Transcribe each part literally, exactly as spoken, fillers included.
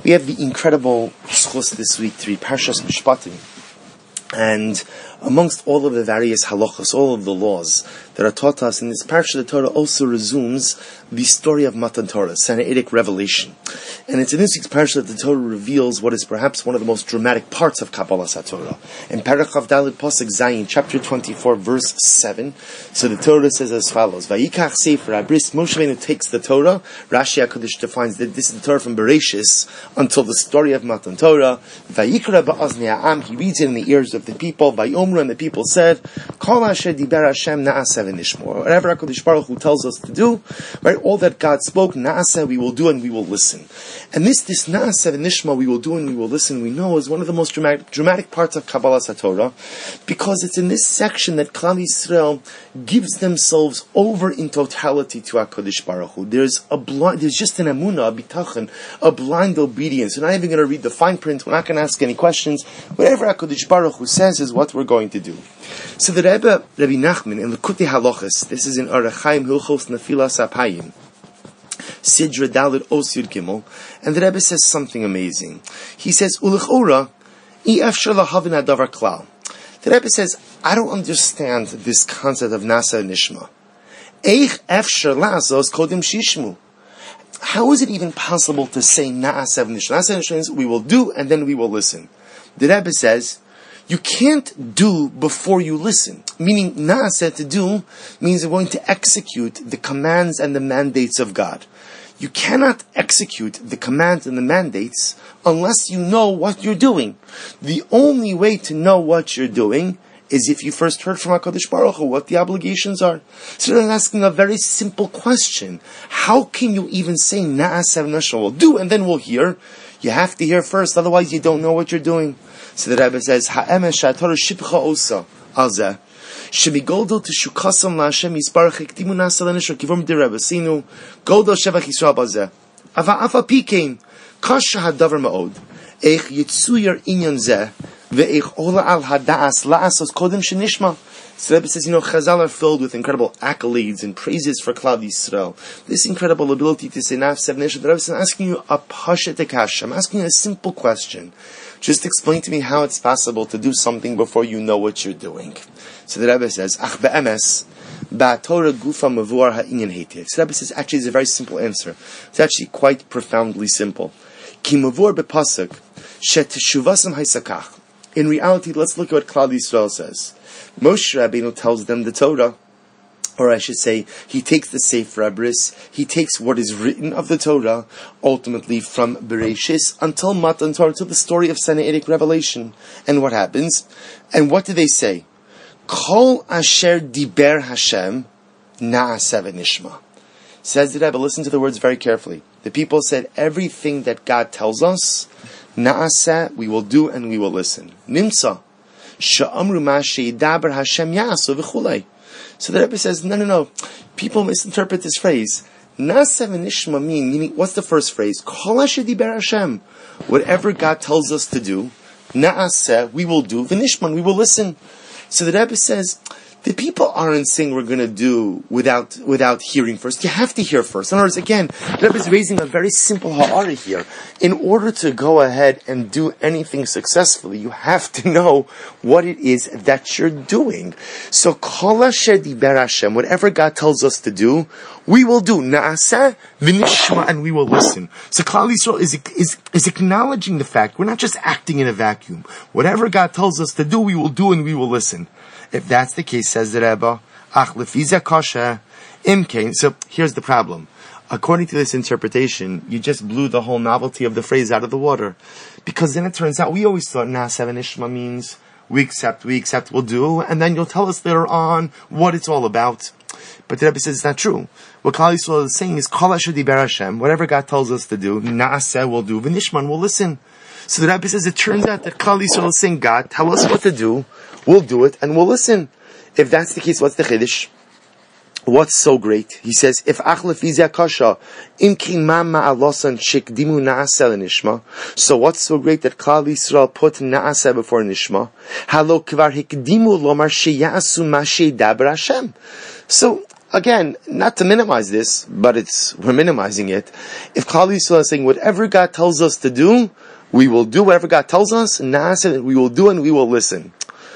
We have the incredible schus this week to read Parshas Mishpatim, and amongst all of the various halachos, all of the laws that are taught us in this parsha, the Torah also resumes the story of Matan Torah, Sinaitic revelation. And it's in this week's parsha that the Torah reveals what is perhaps one of the most dramatic parts of Kabbalah Satorah. In Parachav Dalit Pasuk Zayin, chapter twenty-four, verse seven, so the Torah says as follows: Vayikach Sefer Abris, Moshe Rabbeinu takes the Torah. Rashi HaKadosh defines that this is the Torah from Bereshis until the story of Matan Torah. Vayikra ba'azni ha'am, he reads it in the ears of the people. Vayomru, and the people said, Kol asher diber Hashem na'aseh v'nishmor. Whatever HaKadosh Baruch Hu tells us to do, right? All that God spoke, na'aseh, we will do and we will listen. And this, this na'aseh v'nishmor, we will do and we will listen, we know is one of the most dramatic, dramatic parts of Kabbalah Satorah, because it's in this section that Klal Yisrael gives themselves over in totality to HaKadosh Baruch Hu. There's a blind, there's just an emunah, a bitachon, a blind obedience. We're not even going to read the fine print, we're not going to ask any questions. Whatever HaKadosh Baruch Hu says is what we're going to do. So the Rebbe, Rabbi Nachman, in Likutei Halachos, this is in Orach Chaim Hilchos Nefilas Apayim, Sidra Dalet Osir Gimel, and the Rebbe says something amazing. He says, Ulichora, I efshar lahavin hadavar klal. The Rebbe says, I don't understand this concept of Nasa Nishma. Eich efshar lazos kodim shishmu. How is it even possible to say Na'asav Nishma? Na'asav Nishma means we will do and then we will listen. The Rebbe says, you can't do before you listen. Meaning, Na'aseh, to do, means you're going to execute the commands and the mandates of God. You cannot execute the commands and the mandates unless you know what you're doing. The only way to know what you're doing is if you first heard from HaKadosh Baruch Hu what the obligations are. So they're asking a very simple question. How can you even say Na'aseh Nishma? We'll do and then we'll hear. You have to hear first, otherwise you don't know what you're doing. So the Rebbe says, Ha'emesh ha'Torah shibcha osa alzeh shemigoldel teshukasam la'Hashem yisbarach ektimu nasa l'nishra kivom d'Rebbe sinu goldel shevach Yisrael bazeh ava afa pikein kasha hadavar ma'od eich yitzuyer inyan zeh ve'eich ola al hada'as la'asos kodem shenishma. So the Rebbe says, you know, Chazal are filled with incredible accolades and praises for Klal Yisrael. This incredible ability to say Na'aseh v'nishma. The Rebbe says, I'm asking you a pashat kash. I'm asking you a simple question. Just explain to me how it's possible to do something before you know what you're doing. So the Rebbe says, Ach be'emes, ba'Torah gufa mavuar ha'inyan heitev. So the Rebbe says, actually, it's a very simple answer. It's actually quite profoundly simple. Ki mavuar be'pasuk, shet teshuvasam haisakach. In reality, let's look at what Klal Yisrael says. Moshe Rabbeinu tells them the Torah, or I should say, he takes the Sefer Abris, he takes what is written of the Torah, ultimately from Bereshis until Matan Torah, to the story of Sinaitic revelation. And what happens? And what do they say? Kol asher diber Hashem na'aseh v'nishma. Says the Rebbe, listen to the words very carefully. The people said, everything that God tells us, na'aseh, we will do and we will listen. Nimsa. Sha'amru ma she'idaber Hashem ya'asu v'chulei. So the Rebbe says, no, no, no. People misinterpret this phrase. Na'aseh v'nishma mean, meaning, what's the first phrase? Kol asher diber Hashem. Whatever God tells us to do, na'aseh, we will do, v'nishma, we will listen. So the Rebbe says, the people aren't saying we're going to do without without hearing first. You have to hear first. In other words, again, the Rebbe is raising a very simple ha'ara here. In order to go ahead and do anything successfully, you have to know what it is that you're doing. So, kol asher diber Hashem, whatever God tells us to do, we will do. Na'aseh v'nishma, and we will listen. So Klal Yisrael is, is, is acknowledging the fact we're not just acting in a vacuum. Whatever God tells us to do, we will do and we will listen. If that's the case, says the Rebbe, ach lefiza kasha imkain. So here's the problem. According to this interpretation, you just blew the whole novelty of the phrase out of the water. Because then it turns out, we always thought Na'aseh v'nishma means we accept, we accept, we'll do, and then you'll tell us later on what it's all about. But the Rebbe says it's not true. What Klal Yisrael is saying is, Kol asher diber Hashem, whatever God tells us to do, Na'aseh will do, v'nishma, we'll listen. So the Rebbe says it turns out that Klal Yisrael is saying, God, tell us what to do, we'll do it, and we'll listen. If that's the case, what's the chiddush? What's so great? He says, if ach lefizia kasha, im kimam ma'alosan shikdimu na'aseh l'nishma. So what's so great that Klal Yisrael put na'aseh before nishma? Halo kvar hikdimu lomar sheyasu ma shedaber Hashem. So again, not to minimize this, but it's we're minimizing it. If Klal Yisrael is saying whatever God tells us to do, we will do whatever God tells us, and we will do and we will listen.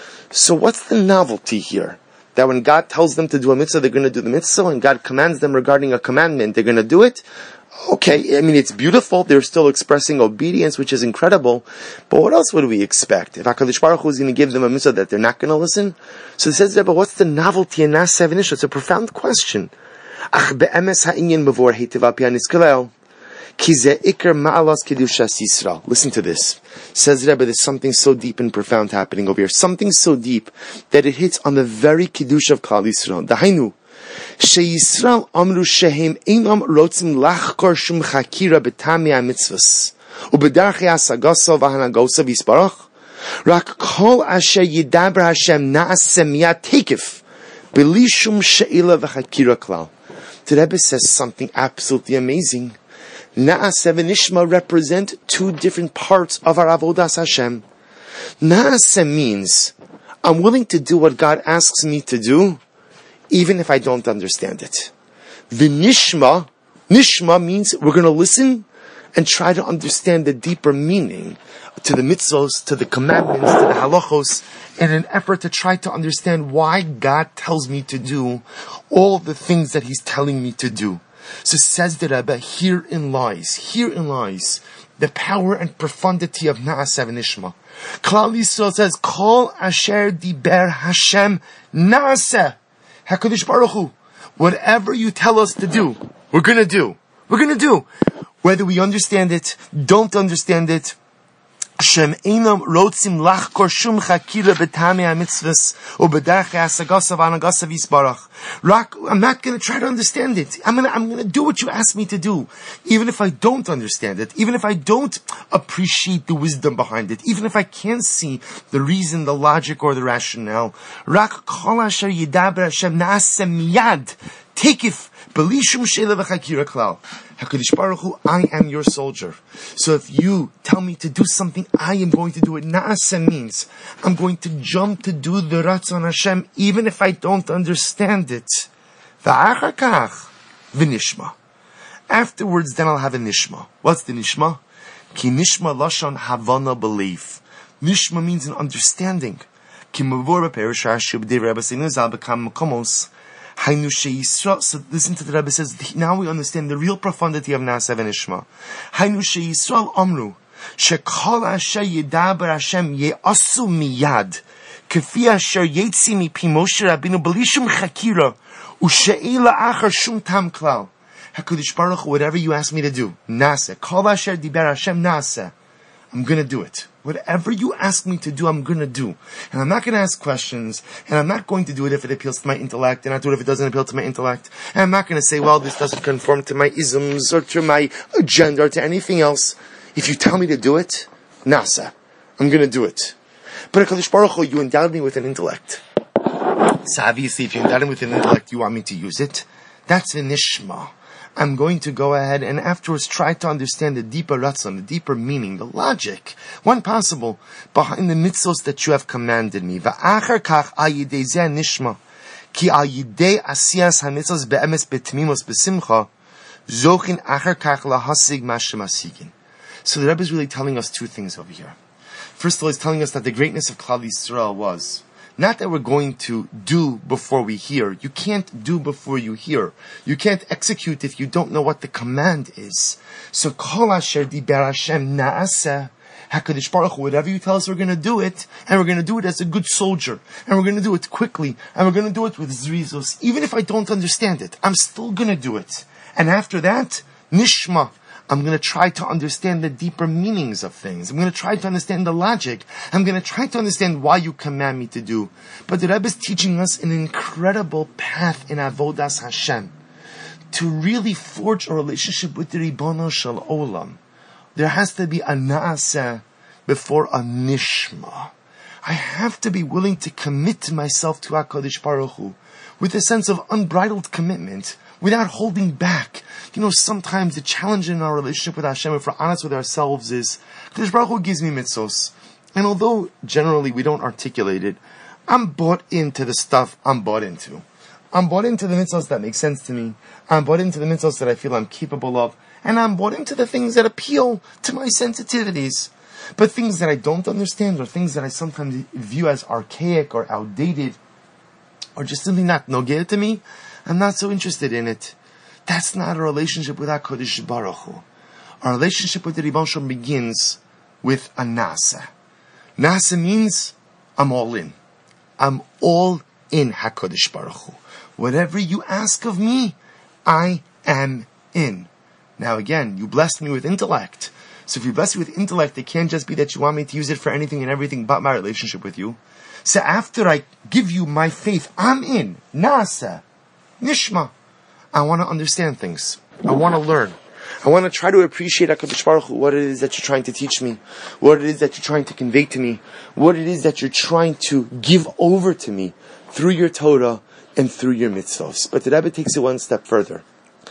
So what's the novelty here? That when God tells them to do a mitzvah, they're going to do the mitzvah, and God commands them regarding a commandment, they're going to do it? Okay, I mean, it's beautiful. They're still expressing obedience, which is incredible. But what else would we expect? If HaKadosh Baruch Hu is going to give them a mitzvah that they're not going to listen? So it says there, but what's the novelty in Naaseh v'nishma? It's a profound question. Ach be'emes ha'inyan b'vor heitiv al pi ha'niskalel, ki ze ikar ma'alas kedushas Yisrael. Listen to this. Says Rebbe, there's something so deep and profound happening over here. Something so deep that it hits on the very Kiddush of Klal Yisrael. Dahainu. Sheyisrael amru shehem einam rotzim lachkor shum chakira betami ha-mitzvahs ubedarchei asagaso v'hanagoso v'isbarach rak kol asher yidaber Hashem na'aseh miyad tekif b'li shum she'ila v'chakira klal. The Rebbe says something absolutely amazing. Naaseh v'nishma represent two different parts of our avodas Hashem. Naaseh means I'm willing to do what God asks me to do, even if I don't understand it. V'nishma, nishma means we're going to listen and try to understand the deeper meaning to the mitzvos, to the commandments, to the halachos, in an effort to try to understand why God tells me to do all the things that He's telling me to do. So says the Rebbe, herein lies, herein lies the power and profundity of Naaseh v'nishma. Klal Yisrael says, Kol asher diber Hashem Naaseh. HaKadosh Baruch Hu, whatever you tell us to do, we're gonna do. We're gonna do. Whether we understand it, don't understand it. Shem einam rotzim lachkor shum chakira betami ha-mitzvahs ubedarchei asagasav v'hanagasav yisbarach. Rak, I'm not going to try to understand it. I'm going to, I'm going to do what you ask me to do. Even if I don't understand it, even if I don't appreciate the wisdom behind it, even if I can't see the reason, the logic, or the rationale. Rak kol asher yidaber Hashem na'aseh miyad tekif b'li shum she'ila v'chakira klal. HaKadosh Baruch Hu, I am your soldier. So if you tell me to do something, I am going to do it. Naaseh means I'm going to jump to do the Ratzon Hashem, even if I don't understand it. V'achar kach v'nishma. Afterwards, then I'll have a nishma. What's the nishma? Ki nishma lashon havana, belief. Nishma means an understanding. Ki mavor b'perish Rashi b'divrei Rebbe Seinu Zal b'kam makomos. So listen to the Rebbe says, now we understand the real profundity of Naaseh v'nishma. Hainu sheYisrael amru, shekol asher yidaber Hashem ye'asu miyad, kefi asher yetzi mipi Moshe Rabbeinu b'li shum chakira, u'she'ila achar shum tam klal. HaKadosh Baruch Hu, whatever you ask me to do, Naaseh, kol asher diber Hashem Naaseh, I'm going to do it. Whatever you ask me to do, I'm going to do. And I'm not going to ask questions, and I'm not going to do it if it appeals to my intellect, and I do it if it doesn't appeal to my intellect. And I'm not going to say, well, this doesn't conform to my isms, or to my agenda, or to anything else. If you tell me to do it, Naaseh, I'm going to do it. But HaKadosh Baruch Hu, you endowed me with an intellect. So obviously, if you endowed me with an intellect, you want me to use it. That's v'nishma. I'm going to go ahead and afterwards try to understand the deeper ratzon, the deeper meaning, the logic, when possible, behind the mitzvos that you have commanded me. V'achar kach al yidei zeh nishma, ki al yidei asiyas ha-mitzvos be'emes betmimos besimcha, zochin achar kach lahasig ma shemasigin. So the Rebbe is really telling us two things over here. First of all, he's telling us that the greatness of Klal Yisrael was not that we're going to do before we hear. You can't do before you hear. You can't execute if you don't know what the command is. So, Kol asher diber Hashem Naaseh, HaKadosh Baruch Hu, whatever you tell us, we're going to do it, and we're going to do it as a good soldier, and we're going to do it quickly, and we're going to do it with zrizos. Even if I don't understand it, I'm still going to do it. And after that, Nishma, I'm going to try to understand the deeper meanings of things. I'm going to try to understand the logic. I'm going to try to understand why you command me to do. But the Rebbe is teaching us an incredible path in Avodas Hashem. To really forge a relationship with the Ribono Shel Olam, there has to be a Naaseh before a Nishma. I have to be willing to commit myself to HaKadosh Baruch Hu with a sense of unbridled commitment, without holding back. You know, sometimes the challenge in our relationship with Hashem, if we're honest with ourselves, is HaKadosh Baruch Hu gives me mitzvos, and although generally we don't articulate it, I'm bought into the stuff I'm bought into. I'm bought into the mitzvahs that make sense to me. I'm bought into the mitzvahs that I feel I'm capable of. And I'm bought into the things that appeal to my sensitivities. But things that I don't understand, or things that I sometimes view as archaic or outdated, or just simply not nogeh to me, I'm not so interested in it. That's not a relationship with HaKadosh Baruch Hu. Our relationship with the Ribbon Shalom begins with a nasa. Nasa means I'm all in. I'm all in HaKadosh Baruch Hu. Whatever you ask of me, I am in. Now again, you blessed me with intellect. So if you bless me with intellect, it can't just be that you want me to use it for anything and everything but my relationship with you. So after I give you my faith, I'm in. Nasa. Nishma. I want to understand things. I want to learn. I want to try to appreciate HaKadosh Baruch Hu, what it is that you're trying to teach me, what it is that you're trying to convey to me, what it is that you're trying to give over to me through your Torah and through your mitzvahs. But the Rebbe takes it one step further.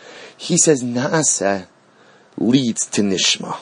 He says, Naaseh leads to Nishma.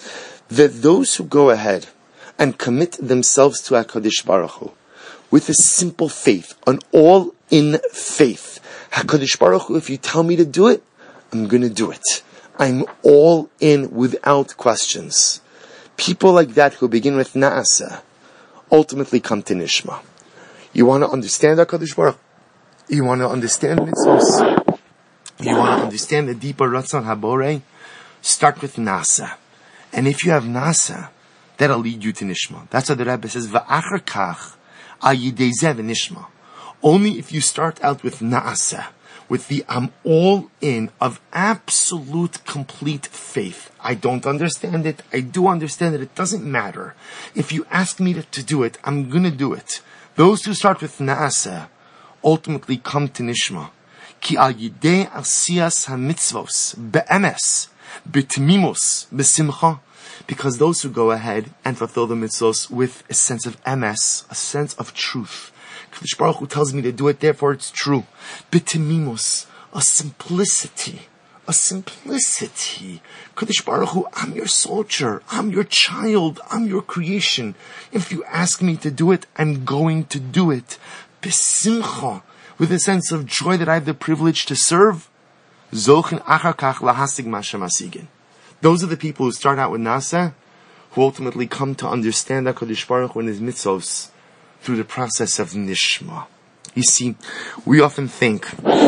That those who go ahead and commit themselves to HaKadosh Baruch Hu with a simple faith, an all-in faith. HaKadosh Baruch Hu, if you tell me to do it, I'm going to do it. I'm all in without questions. People like that who begin with Naaseh ultimately come to Nishma. You want to understand HaKadosh Baruch Hu? You want to understand mitzvos? You want to understand the deeper Ratzon HaBorei? Start with Naaseh. And if you have Naaseh, that'll lead you to Nishma. That's what the Rebbe says, V'achar kach al yidei zeh v'nishma. Only if you start out with Naaseh, with the I'm all in of absolute complete faith. I don't understand it. I do understand it. It doesn't matter. If you ask me to, to do it, I'm going to do it. Those who start with Naaseh ultimately come to Nishma. Ki al yidei asiyas ha-mitzvos be'emes, b'tmimos, b'simcha. Because those who go ahead and fulfill the mitzvos with a sense of emes, a sense of truth, Kadosh Baruch Hu tells me to do it, therefore it's true. B'temimus, a simplicity, a simplicity. Kadosh Baruch Hu, I'm your soldier, I'm your child, I'm your creation. If you ask me to do it, I'm going to do it. B'simcha, with a sense of joy that I have the privilege to serve. Zochin achar kach lahasig mashem asigin. Those are the people who start out with Naaseh, who ultimately come to understand HaKadosh Baruch Hu and His mitzvos through the process of Nishma. You see, we often think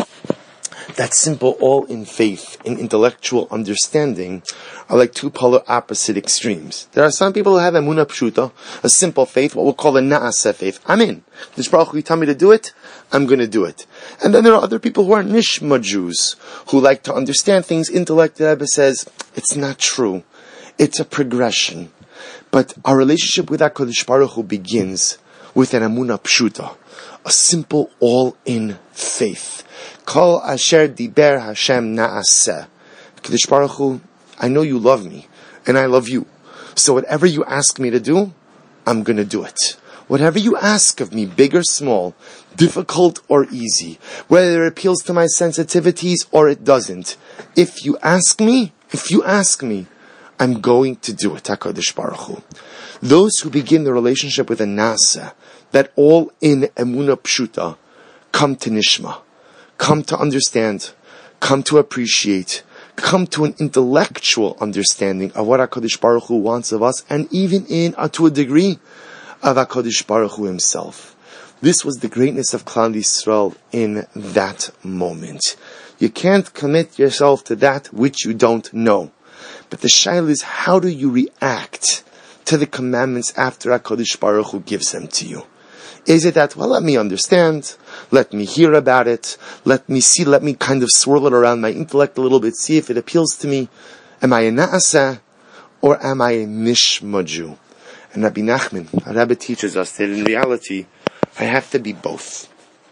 that simple all in faith and intellectual understanding are like two polar opposite extremes. There are some people who have emunah pshuta, a simple faith, what we'll call a Naaseh faith. I'm in. This Baruch Hu, you tell me to do it, I'm going to do it. And then there are other people who are Nishma Jews, who like to understand things. Intellect, the Rebbe says, it's not true. It's a progression. But our relationship with HaKadosh Baruch Hu begins with an emunah pshuta, a simple all-in faith. Kol asher diber Hashem naaseh. Kadosh Baruch Hu, I know you love me, and I love you. So whatever you ask me to do, I'm going to do it. Whatever you ask of me, big or small, difficult or easy, whether it appeals to my sensitivities or it doesn't, if you ask me, if you ask me, I'm going to do it, HaKadosh Baruch Hu. Those who begin the relationship with a Naaseh, that all in emunah pshuta, come to Nishma, come to understand, come to appreciate, come to an intellectual understanding of what HaKadosh Baruch Hu wants of us, and even in, uh, to a degree, of HaKadosh Baruch Hu himself. This was the greatness of Klal Yisrael in that moment. You can't commit yourself to that which you don't know. But the shaila is, how do you react to the commandments after HaKadosh Baruch Hu gives them to you? Is it that, well, let me understand, let me hear about it, let me see, let me kind of swirl it around my intellect a little bit, see if it appeals to me. Am I a Naaseh or am I a Nishma Jew? And Rabbi Nachman, our Rebbe, teaches us that in reality, I have to be both.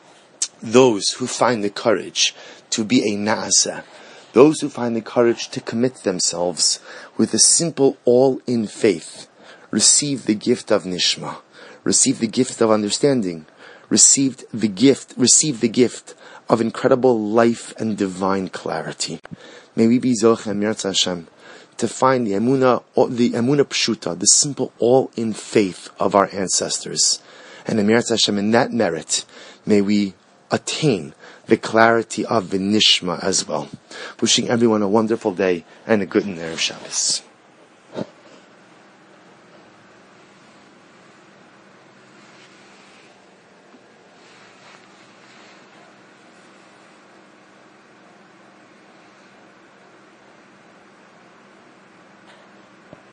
Those who find the courage to be a Naaseh, those who find the courage to commit themselves with a simple all-in faith, receive the gift of Nishma, receive the gift of understanding, received the gift, receive the gift of incredible life and divine clarity. May we be Zochem Yirtzeh Hashem to find the emunah, the emunah pshuta, the simple all-in faith of our ancestors. And Yirtzeh Hashem, in that merit, may we attain the clarity of the nishma as well. Wishing everyone a wonderful day and a good Erev Shabbos.